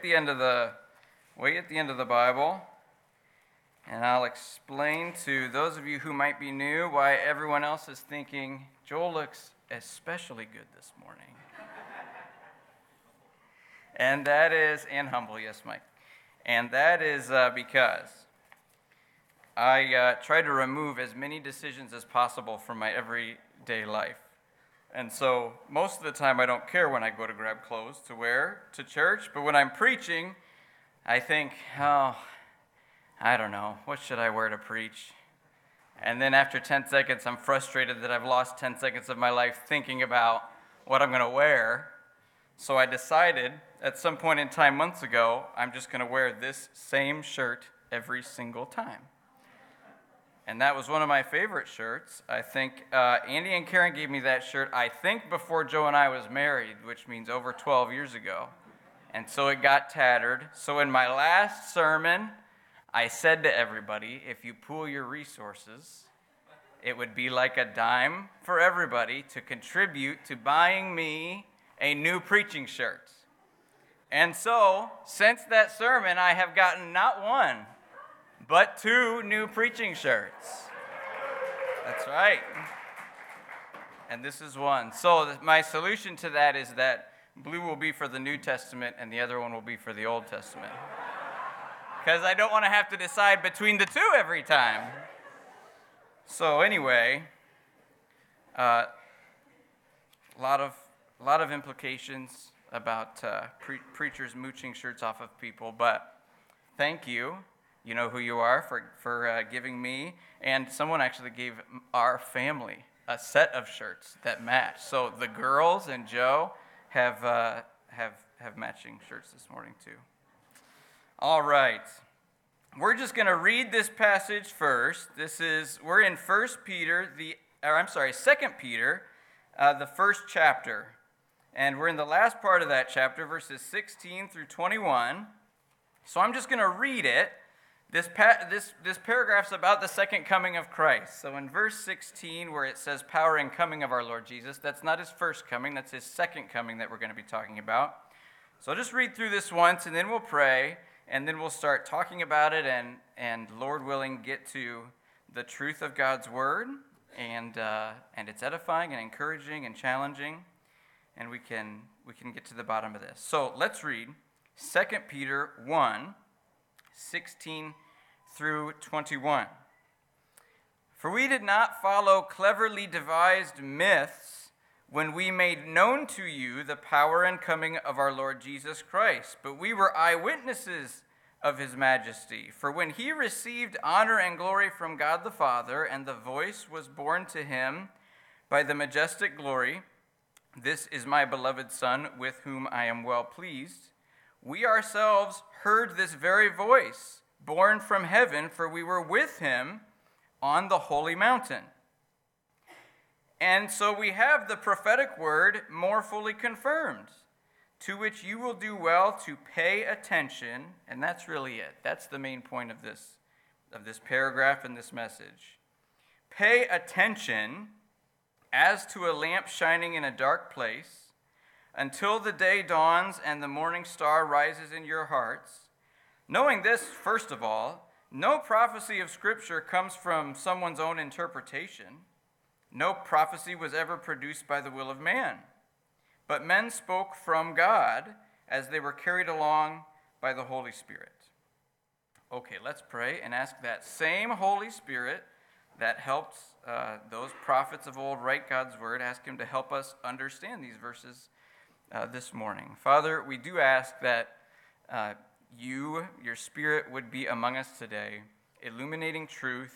the end of the Bible, and I'll explain to those of you who might be new why everyone else is thinking, Joel looks especially good this morning. And that is, and humble, yes, Mike. And that is because I try to remove as many decisions as possible from my everyday life. And so most of the time I don't care when I go to grab clothes to wear to church, but when I'm preaching, I think, oh, I don't know, what should I wear to preach? And then after 10 seconds, I'm frustrated that I've lost 10 seconds of my life thinking about what I'm going to wear. So I decided at some point in time months ago, I'm just going to wear this same shirt every single time. And that was one of my favorite shirts. I think Andy and Karen gave me that shirt, I think before Joe and I was married, which means over 12 years ago. And so it got tattered. So in my last sermon, I said to everybody, if you pool your resources, it would be like a dime for everybody to contribute to buying me a new preaching shirt. And so, since that sermon, I have gotten not one, but 2 new preaching shirts. That's right. And this is one. So my solution to that is that blue will be for the New Testament and the other one will be for the Old Testament. Because I don't want to have to decide between the 2 every time. So anyway, a lot of implications about preachers mooching shirts off of people, but thank you. You know who you are for giving me, and someone actually gave our family a set of shirts that match. So the girls and Joe have matching shirts this morning too. All right, we're just going to read this passage first. We're in 2 Peter, the first chapter. And we're in the last part of that chapter, verses 16 through 21. So I'm just going to read it. This paragraph's about the second coming of Christ. So in verse 16, where it says power and coming of our Lord Jesus, that's not his first coming, that's his second coming that we're going to be talking about. So I'll just read through this once, and then we'll pray, and then we'll start talking about it, and Lord willing, get to the truth of God's word, and it's edifying and encouraging and challenging. And we can get to the bottom of this. So let's read 2 Peter 1, 16 through 21. For we did not follow cleverly devised myths when we made known to you the power and coming of our Lord Jesus Christ, but we were eyewitnesses of his majesty. For when he received honor and glory from God the Father, and the voice was borne to him by the majestic glory, "This is my beloved Son, with whom I am well pleased," we ourselves heard this very voice, borne from heaven, for we were with him on the holy mountain. And so we have the prophetic word more fully confirmed, to which you will do well to pay attention, and that's really it. That's the main point of this paragraph and this message. Pay attention as to a lamp shining in a dark place, until the day dawns and the morning star rises in your hearts. Knowing this, first of all, no prophecy of Scripture comes from someone's own interpretation. No prophecy was ever produced by the will of man, but men spoke from God as they were carried along by the Holy Spirit. Okay, let's pray and ask that same Holy Spirit that helped those prophets of old write God's word, ask him to help us understand these verses this morning. Father, we do ask that your Spirit would be among us today, illuminating truth,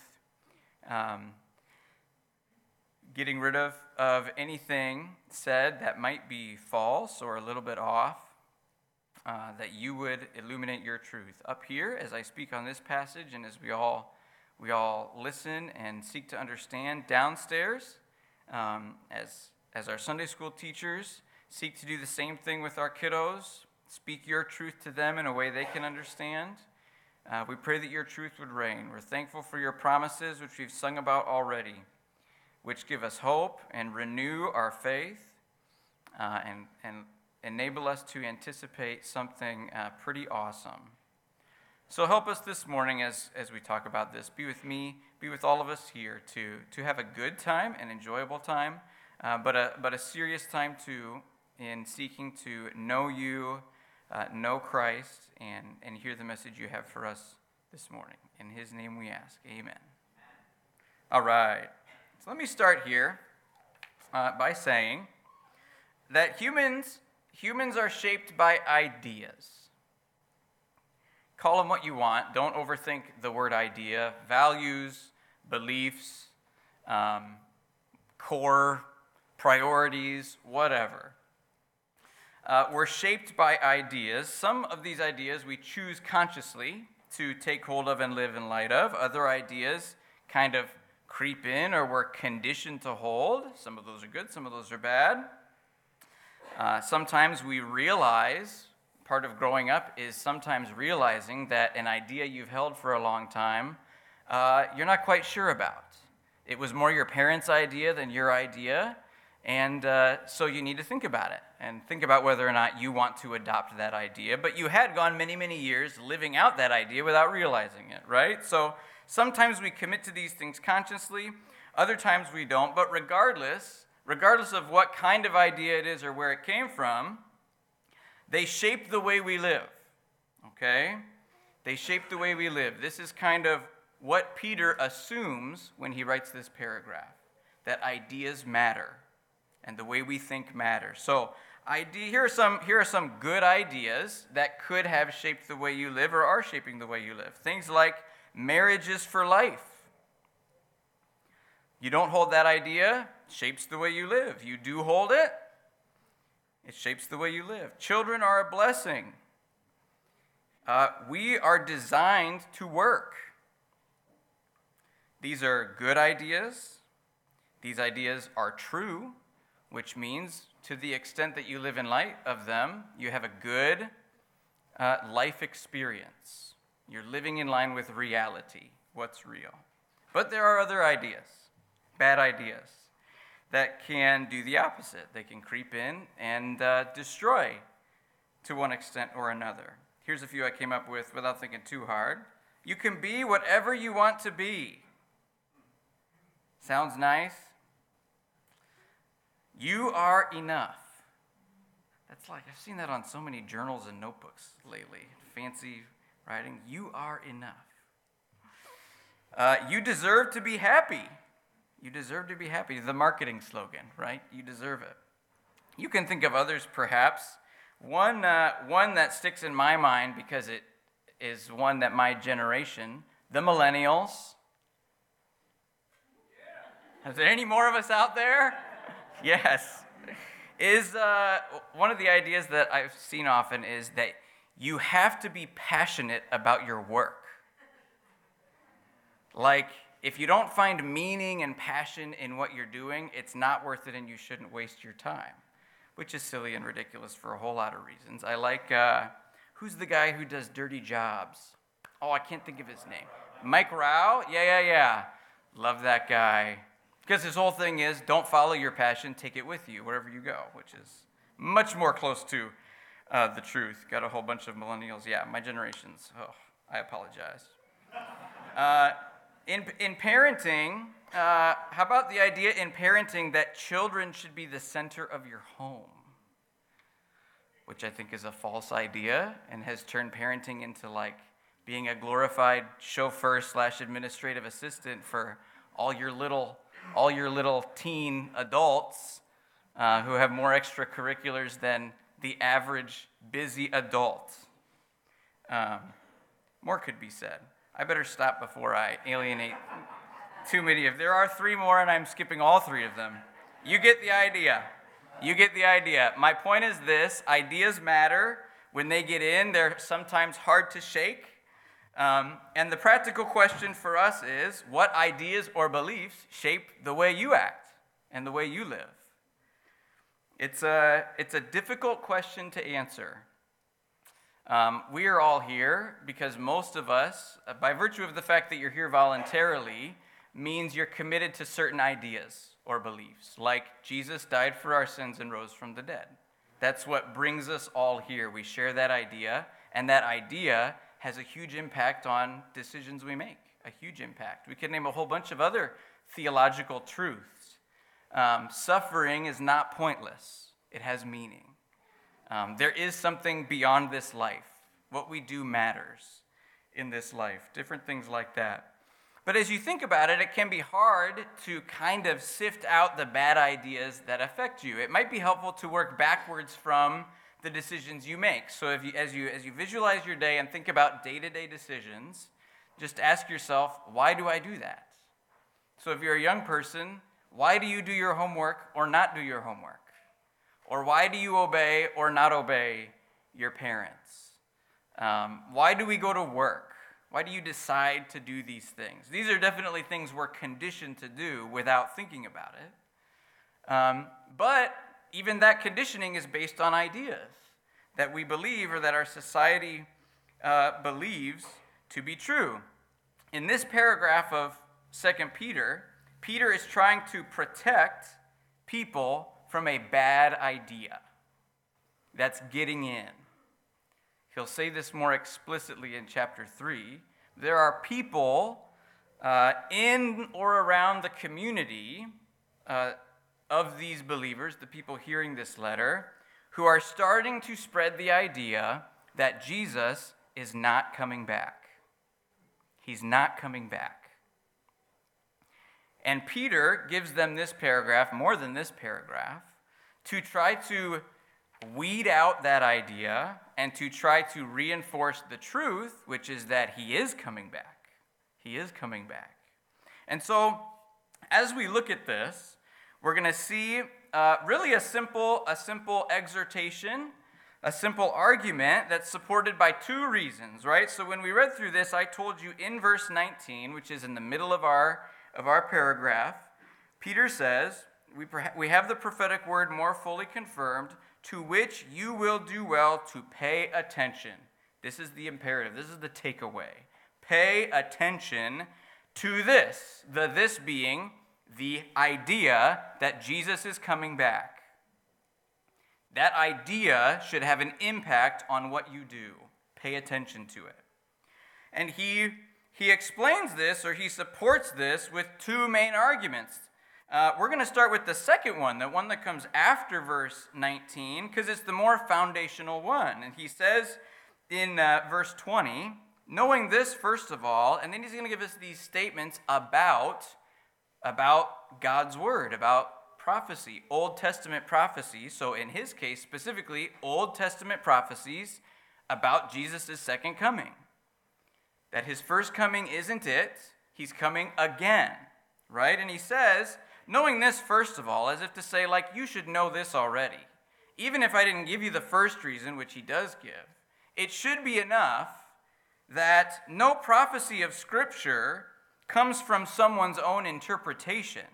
getting rid of anything said that might be false or a little bit off, that you would illuminate your truth up here as I speak on this passage and as we all listen and seek to understand downstairs, as our Sunday school teachers seek to do the same thing with our kiddos, speak your truth to them in a way they can understand. We pray that your truth would reign. We're thankful for your promises, which we've sung about already, which give us hope and renew our faith, and enable us to anticipate something pretty awesome. So help us this morning as we talk about this. Be with me, be with all of us here to have a good time, an enjoyable time, but a serious time too in seeking to know you, know Christ, and hear the message you have for us this morning. In his name we ask, amen. All right, so let me start here by saying that humans are shaped by ideas. Call them what you want. Don't overthink the word idea. Values, beliefs, core, priorities, whatever. We're shaped by ideas. Some of these ideas we choose consciously to take hold of and live in light of. Other ideas kind of creep in or we're conditioned to hold. Some of those are good, some of those are bad. Sometimes we realize, part of growing up is sometimes realizing that an idea you've held for a long time, you're not quite sure about. It was more your parents' idea than your idea, and so you need to think about it and think about whether or not you want to adopt that idea. But you had gone many, many years living out that idea without realizing it, right? So sometimes we commit to these things consciously, other times we don't, but regardless of what kind of idea it is or where it came from, they shape the way we live, okay? They shape the way we live. This is kind of what Peter assumes when he writes this paragraph, that ideas matter and the way we think matters. So here are some good ideas that could have shaped the way you live or are shaping the way you live. Things like marriage is for life. You don't hold that idea, shapes the way you live. You do hold it, it shapes the way you live. Children are a blessing. We are designed to work. These are good ideas. These ideas are true, which means to the extent that you live in light of them, you have a good life experience. You're living in line with reality, what's real. But there are other ideas, bad ideas, that can do the opposite. They can creep in and destroy to one extent or another. Here's a few I came up with without thinking too hard. You can be whatever you want to be. Sounds nice? You are enough. That's like, I've seen that on so many journals and notebooks lately. Fancy writing. You are enough. You deserve to be happy. You deserve to be happy. The marketing slogan, right? You deserve it. You can think of others, perhaps. One that sticks in my mind because it is one that my generation, the millennials. Is there any more of us out there? Yes. Is one of the ideas that I've seen often is that you have to be passionate about your work. Like, if you don't find meaning and passion in what you're doing, it's not worth it and you shouldn't waste your time, which is silly and ridiculous for a whole lot of reasons. I like, who's the guy who does Dirty Jobs? Oh, I can't think of his name. Mike Rao? Yeah. Love that guy. Because his whole thing is, don't follow your passion, take it with you wherever you go, which is much more close to the truth. Got a whole bunch of millennials. Yeah, my generation's. Oh, I apologize. In parenting, how about the idea in parenting that children should be the center of your home? Which I think is a false idea and has turned parenting into like being a glorified chauffeur/administrative assistant for all your little teen adults who have more extracurriculars than the average busy adult. More could be said. I better stop before I alienate too many. If there are three more and I'm skipping all three of them, you get the idea. You get the idea. My point is this: ideas matter. When they get in, they're sometimes hard to shake. And the practical question for us is, what ideas or beliefs shape the way you act and the way you live? It's a difficult question to answer. We are all here because most of us, by virtue of the fact that you're here voluntarily, means you're committed to certain ideas or beliefs, like Jesus died for our sins and rose from the dead. That's what brings us all here. We share that idea, and that idea has a huge impact on decisions we make, a huge impact. We could name a whole bunch of other theological truths. Suffering is not pointless. It has meaning. There is something beyond this life. What we do matters in this life, different things like that. But as you think about it, it can be hard to kind of sift out the bad ideas that affect you. It might be helpful to work backwards from the decisions you make. So as you visualize your day and think about day-to-day decisions, just ask yourself, why do I do that? So if you're a young person, why do you do your homework or not do your homework? Or why do you obey or not obey your parents? Why do we go to work? Why do you decide to do these things? These are definitely things we're conditioned to do without thinking about it. But even that conditioning is based on ideas that we believe or that our society believes to be true. In this paragraph of 2 Peter, Peter is trying to protect people from a bad idea that's getting in. He'll say this more explicitly in chapter 3. There are people in or around the community of these believers, the people hearing this letter, who are starting to spread the idea that Jesus is not coming back. He's not coming back. And Peter gives them this paragraph, more than this paragraph, to try to weed out that idea and to try to reinforce the truth, which is that he is coming back. He is coming back. And so, as we look at this, we're going to see really a simple exhortation, a simple argument that's supported by two reasons, right? So when we read through this, I told you in verse 19, which is in the middle of our paragraph, Peter says, we have the prophetic word more fully confirmed, to which you will do well to pay attention. This is the imperative. This is the takeaway. Pay attention to this. This being the idea that Jesus is coming back. That idea should have an impact on what you do. Pay attention to it. And he explains this, or he supports this, with two main arguments. We're going to start with the second one, the one that comes after verse 19, because it's the more foundational one. And he says in verse 20, knowing this first of all, and then he's going to give us these statements about God's word, about prophecy, Old Testament prophecy. So in his case, specifically, Old Testament prophecies about Jesus' second coming. That his first coming isn't it, he's coming again, right? And he says, knowing this first of all, as if to say, like, you should know this already. Even if I didn't give you the first reason, which he does give, it should be enough that no prophecy of Scripture comes from someone's own interpretation.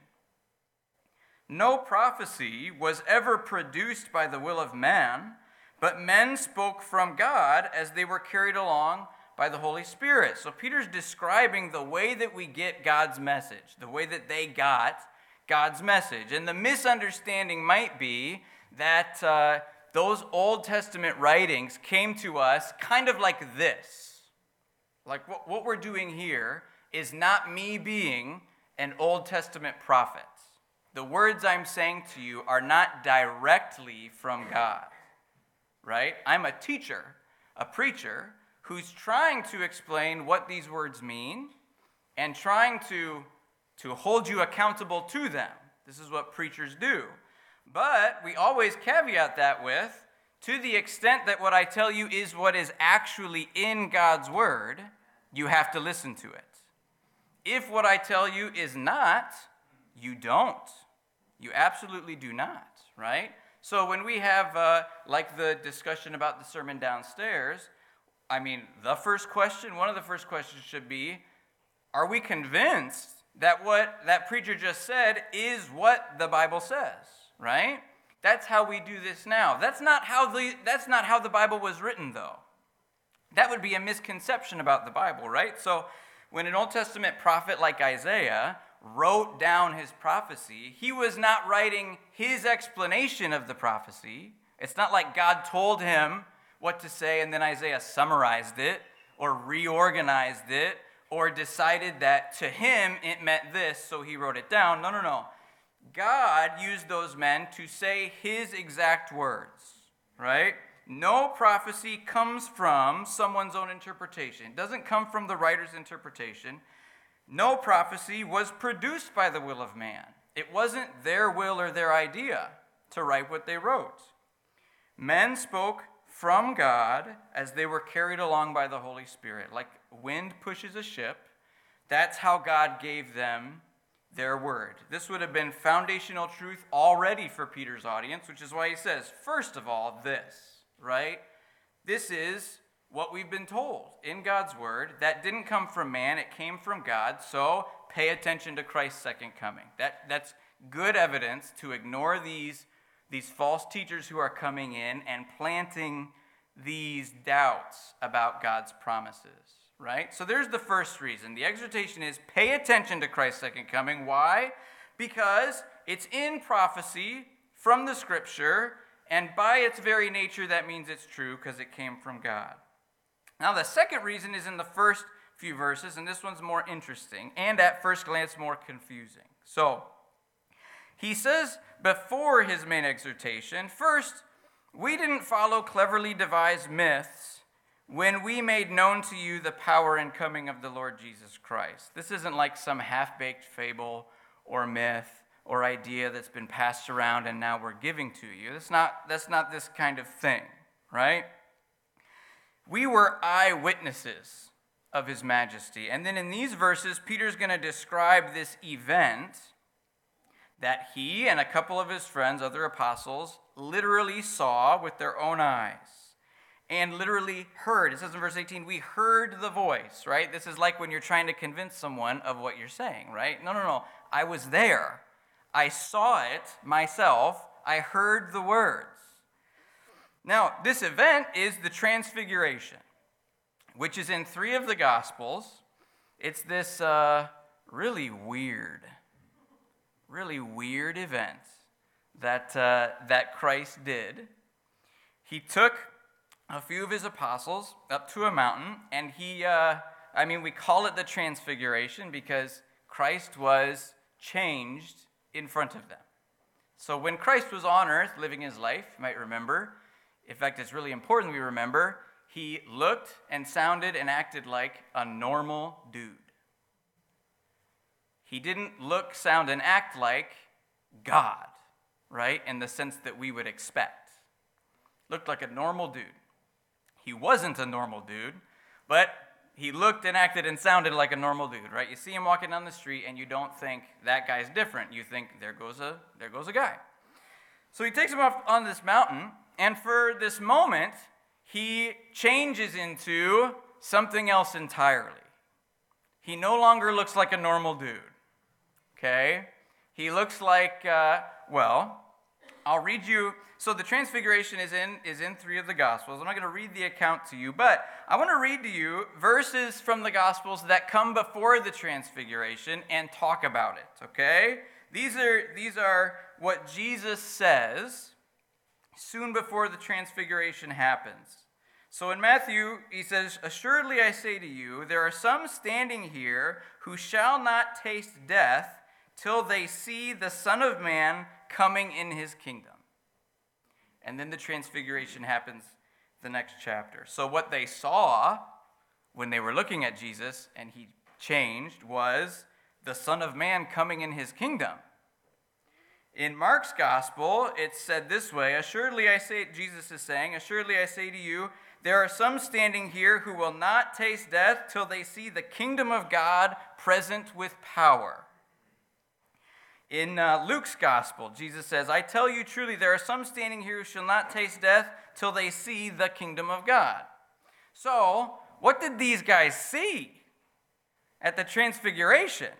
No prophecy was ever produced by the will of man, but men spoke from God as they were carried along by the Holy Spirit. So Peter's describing the way that we get God's message, the way that they got God's message. And the misunderstanding might be that those Old Testament writings came to us kind of like this. Like what we're doing here is not me being an Old Testament prophet. The words I'm saying to you are not directly from God, right? I'm a teacher, a preacher, who's trying to explain what these words mean and trying to hold you accountable to them. This is what preachers do. But we always caveat that with, to the extent that what I tell you is what is actually in God's word, you have to listen to it. If what I tell you is not, you don't. You absolutely do not, right? So when we have, like the discussion about the sermon downstairs, I mean, one of the first questions should be, are we convinced that what that preacher just said is what the Bible says, right? That's how we do this now. That's not how the Bible was written, though. That would be a misconception about the Bible, right? So when an Old Testament prophet like Isaiah wrote down his prophecy, he was not writing his explanation of the prophecy, It's not like God told him what to say and then Isaiah summarized it or reorganized it or decided that to him it meant this, so he wrote it down. No, no, no. God used those men to say his exact words, right? No prophecy comes from someone's own interpretation. It doesn't come from the writer's interpretation. No prophecy was produced by the will of man. It wasn't their will or their idea to write what they wrote. Men spoke from God as they were carried along by the Holy Spirit. Like wind pushes a ship, that's how God gave them their word. This would have been foundational truth already for Peter's audience, which is why he says, first of all, this, right? This is what we've been told in God's word. That didn't come from man, it came from God, so pay attention to Christ's second coming. That's good evidence to ignore these false teachers who are coming in and planting these doubts about God's promises, right? So there's the first reason. The exhortation is pay attention to Christ's second coming. Why? Because it's in prophecy from the Scripture, and by its very nature, that means it's true because it came from God. Now, the second reason is in the first few verses, and this one's more interesting and at first glance more confusing. So, he says before his main exhortation, first, we didn't follow cleverly devised myths when we made known to you the power and coming of the Lord Jesus Christ. This isn't like some half-baked fable or myth or idea that's been passed around and now we're giving to you. That's not this kind of thing, right? We were eyewitnesses of his majesty. And then in these verses, Peter's going to describe this event that he and a couple of his friends, other apostles, literally saw with their own eyes and literally heard. It says in verse 18, we heard the voice, right? This is like when you're trying to convince someone of what you're saying, right? No. I was there. I saw it myself. I heard the words. Now, this event is the Transfiguration, which is in 3 of the Gospels. It's this really weird event that Christ did. He took a few of his apostles up to a mountain, and we call it the Transfiguration because Christ was changed in front of them. So when Christ was on earth living his life, you might remember, in fact, it's really important we remember, he looked and sounded and acted like a normal dude. He didn't look, sound, and act like God, right, in the sense that we would expect. Looked like a normal dude. He wasn't a normal dude, but he looked and acted and sounded like a normal dude, right? You see him walking down the street and you don't think that guy's different. You think there goes a guy. So he takes him up on this mountain, and for this moment, he changes into something else entirely. He no longer looks like a normal dude, okay? He looks like, I'll read you. So the Transfiguration is in 3 of the Gospels. I'm not going to read the account to you, but I want to read to you verses from the Gospels that come before the Transfiguration and talk about it, okay? These are what Jesus says soon before the Transfiguration happens. So in Matthew, he says, assuredly I say to you, there are some standing here who shall not taste death till they see the Son of Man coming in his kingdom. And then the Transfiguration happens the next chapter. So what they saw when they were looking at Jesus and he changed was the Son of Man coming in his kingdom. In Mark's gospel, it's said this way, Jesus is saying, assuredly I say to you, there are some standing here who will not taste death till they see the kingdom of God present with power. In Luke's gospel, Jesus says, I tell you truly, there are some standing here who shall not taste death till they see the kingdom of God. So, what did these guys see at the Transfiguration?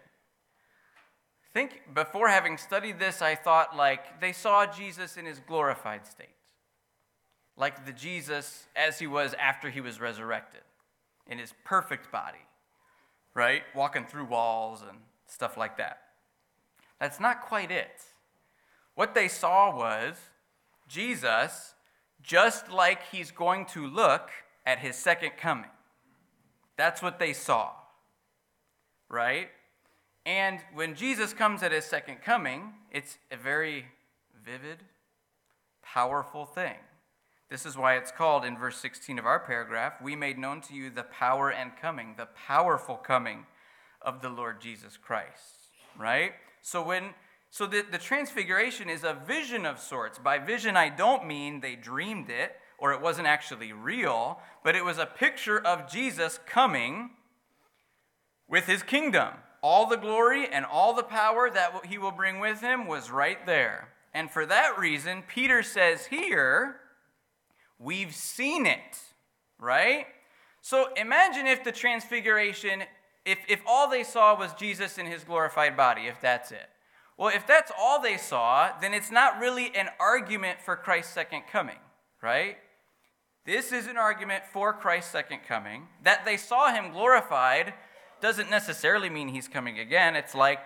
I think before having studied this, I thought they saw Jesus in his glorified state. Like the Jesus as he was after he was resurrected, in his perfect body, right? Walking through walls and stuff like that. That's not quite it. What they saw was Jesus just like he's going to look at his second coming. That's what they saw, right? And when Jesus comes at his second coming, it's a very vivid, powerful thing. This is why it's called, in verse 16 of our paragraph, we made known to you the power and coming, the powerful coming of the Lord Jesus Christ, right? So the transfiguration is a vision of sorts. By vision, I don't mean they dreamed it or it wasn't actually real, but it was a picture of Jesus coming with his kingdom. All the glory and all the power that he will bring with him was right there. And for that reason, Peter says here, we've seen it, right? So imagine if the transfiguration, if all they saw was Jesus in his glorified body, if that's it. Well, if that's all they saw, then it's not really an argument for Christ's second coming, right? This is an argument for Christ's second coming. That they saw him glorified doesn't necessarily mean he's coming again. It's like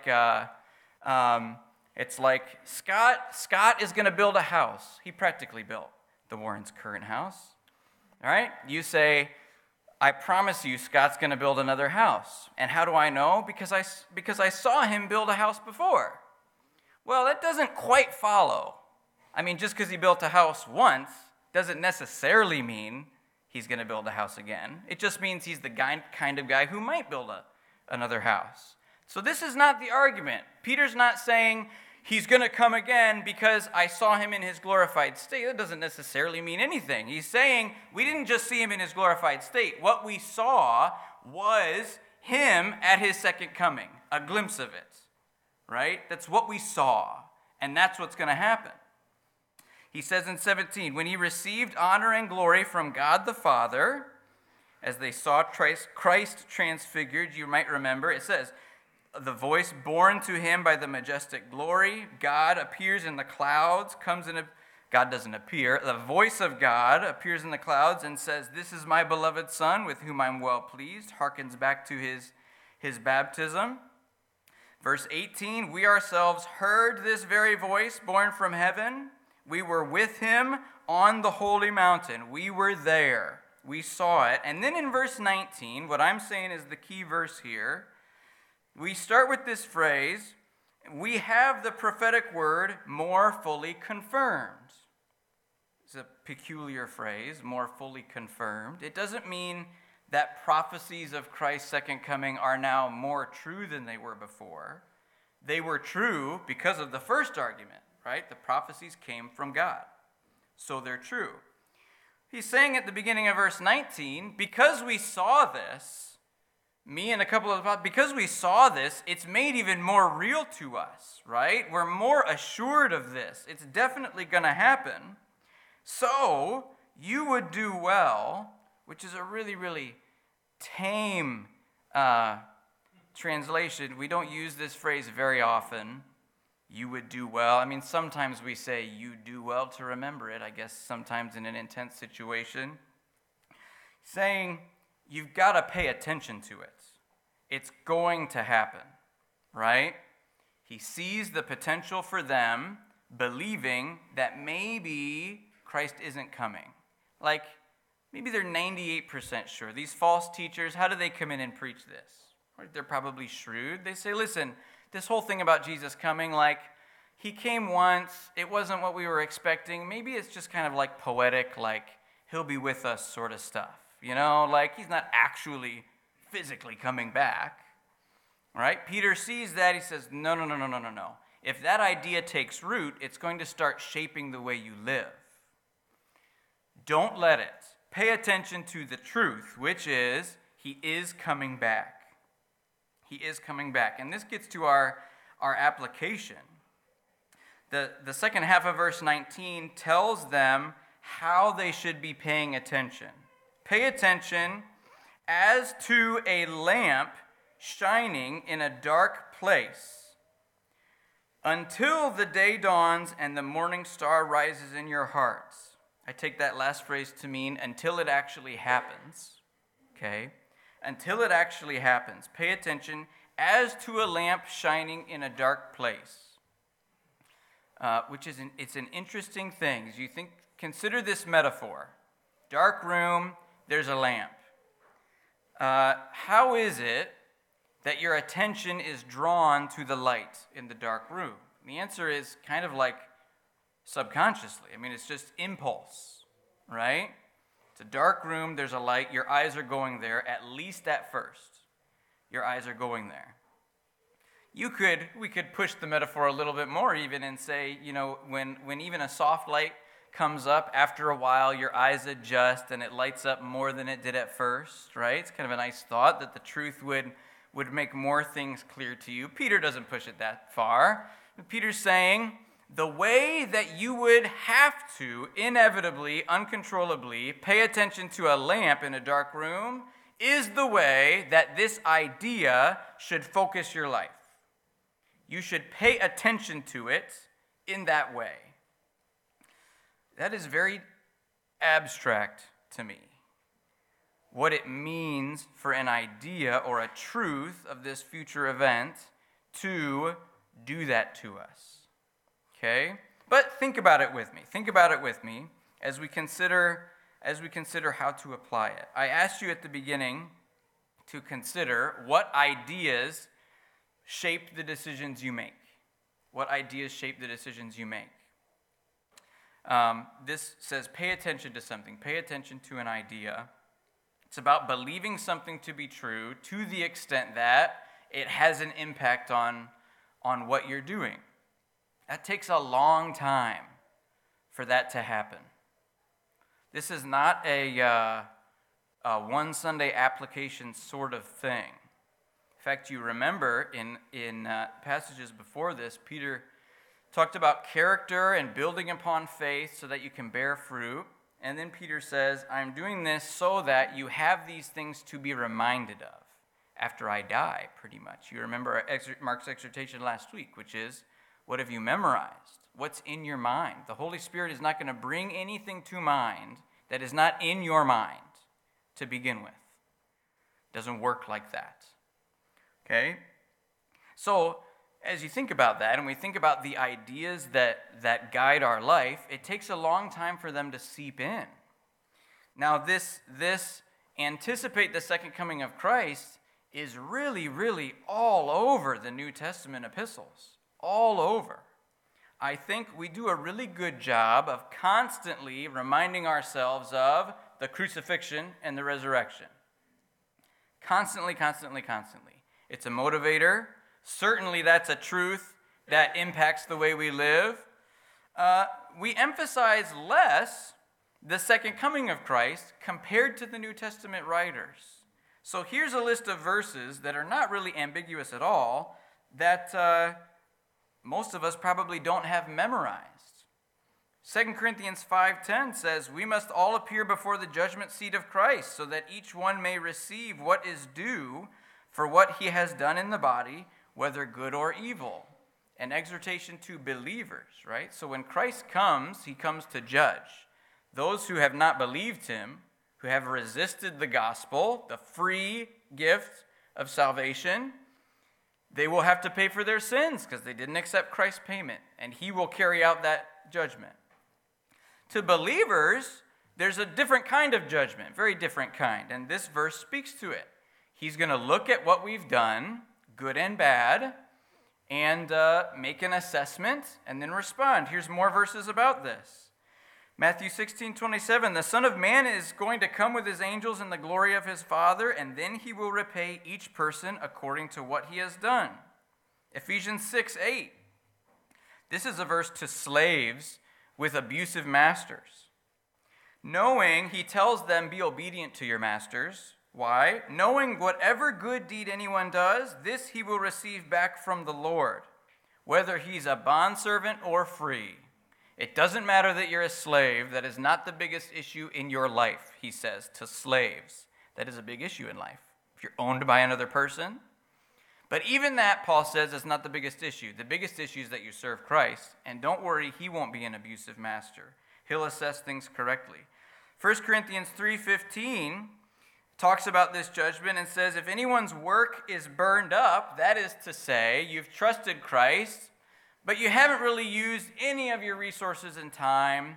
Scott is going to build a house. He practically built the Warrens' current house. All right? You say, I promise you Scott's going to build another house. And how do I know? Because I saw him build a house before. Well, that doesn't quite follow. I mean, just because he built a house once doesn't necessarily mean he's going to build a house again. It just means he's the kind of guy who might build another house. So this is not the argument. Peter's not saying he's going to come again because I saw him in his glorified state. That doesn't necessarily mean anything. He's saying we didn't just see him in his glorified state. What we saw was him at his second coming, a glimpse of it, right? That's what we saw, and that's what's going to happen. He says in 17, when he received honor and glory from God the Father, as they saw Christ transfigured, you might remember, it says, the voice borne to him by the majestic glory, God appears in the clouds, God doesn't appear, the voice of God appears in the clouds and says, this is my beloved Son with whom I'm well pleased, harkens back to his baptism. Verse 18, we ourselves heard this very voice born from heaven. We were with him on the holy mountain. We were there. We saw it. And then in verse 19, what I'm saying is the key verse here. We start with this phrase, we have the prophetic word more fully confirmed. It's a peculiar phrase, more fully confirmed. It doesn't mean that prophecies of Christ's second coming are now more true than they were before. They were true because of the first argument. Right? The prophecies came from God. So they're true. He's saying at the beginning of verse 19, because we saw this, because we saw this, it's made even more real to us, right? We're more assured of this. It's definitely going to happen. So you would do well, which is a really, really tame translation. We don't use this phrase very often. You would do well. I mean, sometimes we say you do well to remember it, I guess sometimes in an intense situation. Saying you've got to pay attention to it. It's going to happen, right? He sees the potential for them believing that maybe Christ isn't coming. Like, maybe they're 98% sure. These false teachers, how do they come in and preach this? Right? They're probably shrewd. They say, listen, this whole thing about Jesus coming, like, he came once, it wasn't what we were expecting. Maybe it's just kind of like poetic, like, he'll be with us sort of stuff. You know, like, he's not actually physically coming back. Right? Peter sees that, he says, no. If that idea takes root, it's going to start shaping the way you live. Don't let it. Pay attention to the truth, which is, he is coming back. He is coming back. And this gets to our application. The second half of verse 19 tells them how they should be paying attention. Pay attention as to a lamp shining in a dark place until the day dawns and the morning star rises in your hearts. I take that last phrase to mean until it actually happens. Okay? Until it actually happens. Pay attention as to a lamp shining in a dark place. It's an interesting thing. As you consider this metaphor. Dark room, there's a lamp. How is it that your attention is drawn to the light in the dark room? And the answer is kind of like subconsciously. I mean, it's just impulse, right? It's a dark room, there's a light, your eyes are going there, at least at first. Your eyes are going there. We could push the metaphor a little bit more even and say, when even a soft light comes up, after a while your eyes adjust and it lights up more than it did at first, right? It's kind of a nice thought that the truth would make more things clear to you. Peter doesn't push it that far. But Peter's saying, the way that you would have to inevitably, uncontrollably pay attention to a lamp in a dark room is the way that this idea should focus your life. You should pay attention to it in that way. That is very abstract to me. What it means for an idea or a truth of this future event to do that to us. Okay? But think about it with me. Think about it with me as we consider how to apply it. I asked you at the beginning to consider what ideas shape the decisions you make. What ideas shape the decisions you make? This says pay attention to something. Pay attention to an idea. It's about believing something to be true to the extent that it has an impact on what you're doing. That takes a long time for that to happen. This is not a one Sunday application sort of thing. In fact, you remember in passages before this, Peter talked about character and building upon faith so that you can bear fruit. And then Peter says, I'm doing this so that you have these things to be reminded of after I die, pretty much. You remember Mark's exhortation last week, which is, what have you memorized? What's in your mind? The Holy Spirit is not going to bring anything to mind that is not in your mind to begin with. It doesn't work like that. Okay? So, as you think about that, and we think about the ideas that guide our life, it takes a long time for them to seep in. Now, this anticipate the second coming of Christ is really, really all over the New Testament epistles. All over. I think we do a really good job of constantly reminding ourselves of the crucifixion and the resurrection. Constantly, constantly, constantly. It's a motivator. Certainly that's a truth that impacts the way we live. We emphasize less the second coming of Christ compared to the New Testament writers. So here's a list of verses that are not really ambiguous at all that most of us probably don't have memorized. 2 Corinthians 5:10 says, we must all appear before the judgment seat of Christ so that each one may receive what is due for what he has done in the body, whether good or evil. An exhortation to believers, right? So when Christ comes, he comes to judge. Those who have not believed him, who have resisted the gospel, the free gift of salvation, they will have to pay for their sins because they didn't accept Christ's payment, and he will carry out that judgment. To believers, there's a different kind of judgment, very different kind, and this verse speaks to it. He's going to look at what we've done, good and bad, and make an assessment and then respond. Here's more verses about this. Matthew 16:27, the Son of Man is going to come with his angels in the glory of his Father, and then he will repay each person according to what he has done. Ephesians 6:8, this is a verse to slaves with abusive masters. Knowing, he tells them, be obedient to your masters. Why? Knowing whatever good deed anyone does, this he will receive back from the Lord, whether he's a bondservant or free. It doesn't matter that you're a slave. That is not the biggest issue in your life, he says, to slaves. That is a big issue in life. If you're owned by another person. But even that, Paul says, is not the biggest issue. The biggest issue is that you serve Christ. And don't worry, he won't be an abusive master. He'll assess things correctly. 1 Corinthians 3:15 talks about this judgment and says, if anyone's work is burned up, that is to say, you've trusted Christ, but you haven't really used any of your resources and time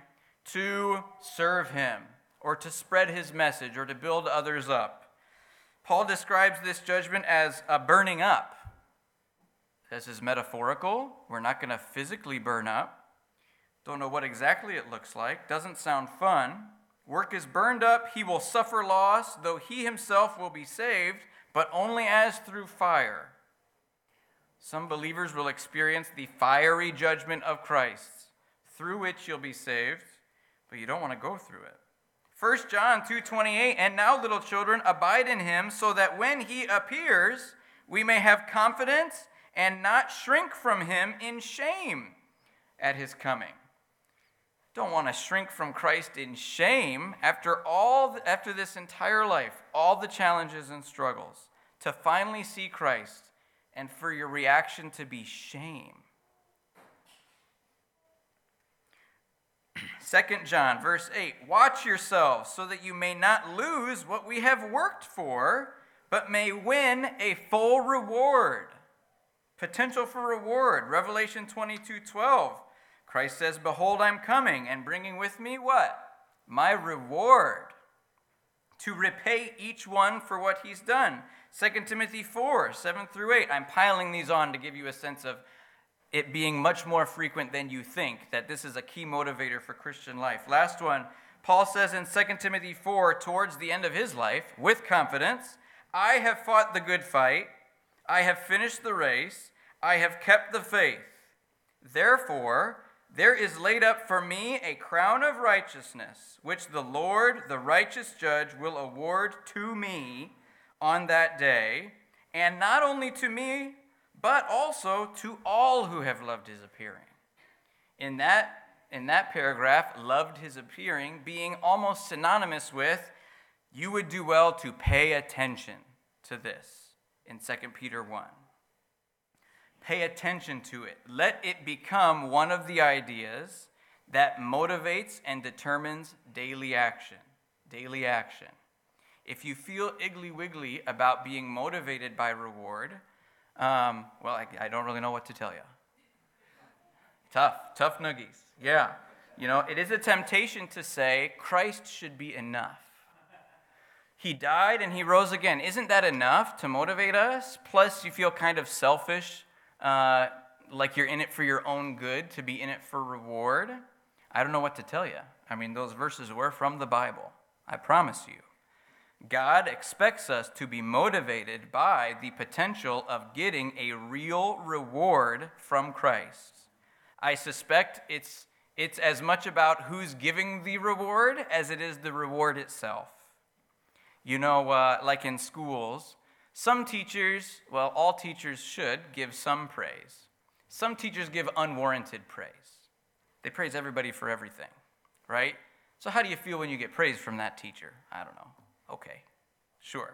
to serve him or to spread his message or to build others up. Paul describes this judgment as a burning up. This is metaphorical. We're not going to physically burn up. Don't know what exactly it looks like. Doesn't sound fun. Work is burned up. He will suffer loss, though he himself will be saved, but only as through fire. Some believers will experience the fiery judgment of Christ, through which you'll be saved, but you don't want to go through it. 1 John 2:28, and now, little children, abide in him, so that when he appears, we may have confidence and not shrink from him in shame at his coming. Don't want to shrink from Christ in shame after this entire life, all the challenges and struggles, to finally see Christ and for your reaction to be shame. 2 John, verse 8, watch yourselves so that you may not lose what we have worked for, but may win a full reward. Potential for reward. Revelation 22:12. Christ says, behold, I'm coming and bringing with me what? My reward, to repay each one for what he's done. 2 Timothy 4:7-8. I'm piling these on to give you a sense of it being much more frequent than you think, that this is a key motivator for Christian life. Last one, Paul says in 2 Timothy 4, towards the end of his life, with confidence, I have fought the good fight, I have finished the race, I have kept the faith. Therefore, there is laid up for me a crown of righteousness, which the Lord, the righteous judge, will award to me on that day, and not only to me, but also to all who have loved his appearing. In that paragraph, loved his appearing being almost synonymous with, you would do well to pay attention to this in 2 Peter 1. Pay attention to it. Let it become one of the ideas that motivates and determines daily action. Daily action. If you feel iggly-wiggly about being motivated by reward, I don't really know what to tell you. Tough noogies. Yeah. It is a temptation to say Christ should be enough. He died and he rose again. Isn't that enough to motivate us? Plus, you feel kind of selfish, like you're in it for your own good, to be in it for reward. I don't know what to tell you. Those verses were from the Bible. I promise you. God expects us to be motivated by the potential of getting a real reward from Christ. I suspect it's as much about who's giving the reward as it is the reward itself. Like in schools, some teachers, all teachers should give some praise. Some teachers give unwarranted praise. They praise everybody for everything, right? So how do you feel when you get praise from that teacher? I don't know. Okay, sure.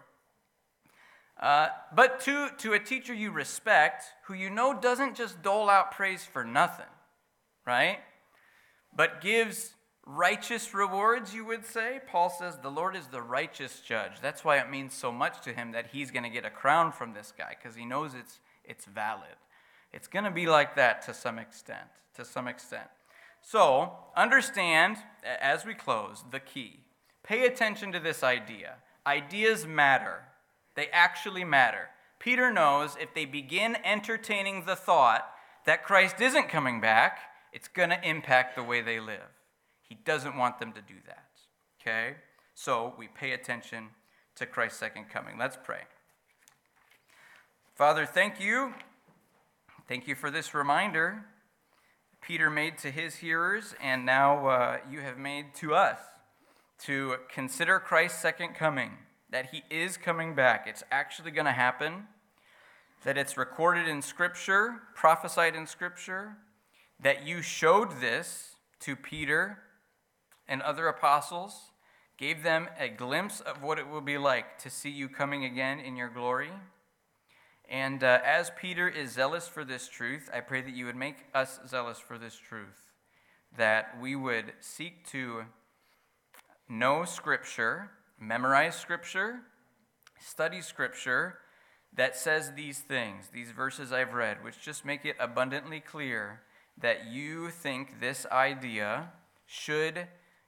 But to a teacher you respect, who you know doesn't just dole out praise for nothing, right? But gives righteous rewards, you would say. Paul says the Lord is the righteous judge. That's why it means so much to him that he's going to get a crown from this guy, because he knows it's valid. It's going to be like that to some extent. So, understand, as we close, the key. Pay attention to this idea. Ideas matter. They actually matter. Peter knows if they begin entertaining the thought that Christ isn't coming back, it's going to impact the way they live. He doesn't want them to do that. Okay? So we pay attention to Christ's second coming. Let's pray. Father, thank you. Thank you for this reminder Peter made to his hearers, and now you have made to us, to consider Christ's second coming, that he is coming back. It's actually going to happen, that it's recorded in Scripture, prophesied in Scripture, that you showed this to Peter and other apostles, gave them a glimpse of what it will be like to see you coming again in your glory. And as Peter is zealous for this truth, I pray that you would make us zealous for this truth, that we would seek to know Scripture, memorize Scripture, study Scripture that says these things, these verses I've read, which just make it abundantly clear that you think this idea should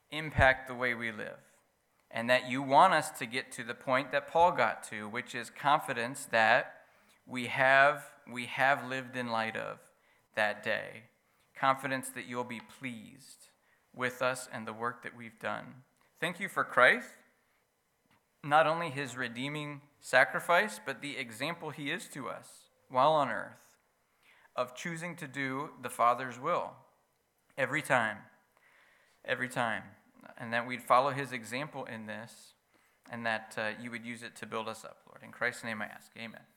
impact the way we live, and that you want us to get to the point that Paul got to, which is confidence that we have lived in light of that day. Confidence that you'll be pleased with us and the work that we've done. Thank you for Christ, not only his redeeming sacrifice, but the example he is to us while on earth of choosing to do the Father's will every time, and that we'd follow his example in this, and that you would use it to build us up, Lord. In Christ's name I ask, amen.